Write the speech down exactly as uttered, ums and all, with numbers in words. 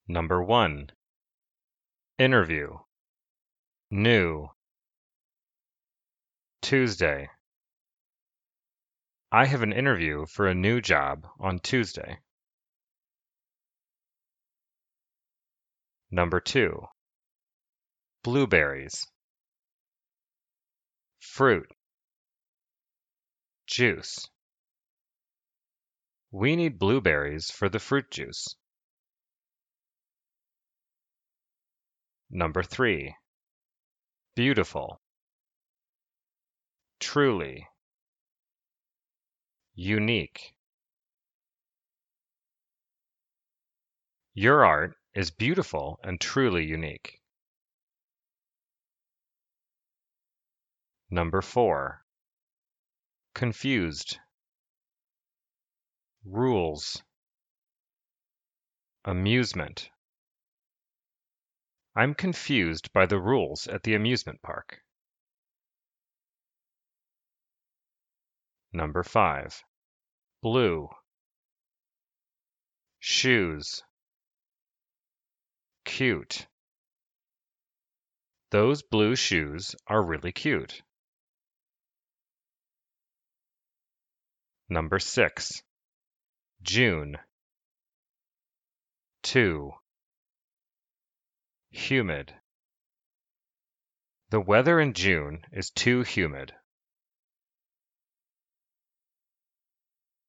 Number one. Interview. New. Tuesday. I have an interview for a new job on Tuesday. Number two. Blueberries. Fruit. Juice. We need blueberries for the fruit juice. Number three. Beautiful. Truly. Unique. Your art is beautiful and truly unique. Number four. Confused. Rules. Amusement. I'm confused by the rules at the amusement park. Number five. Blue. Shoes. Cute. Those blue shoes are really cute. Number six. June. Two. Humid. The weather in June is too humid.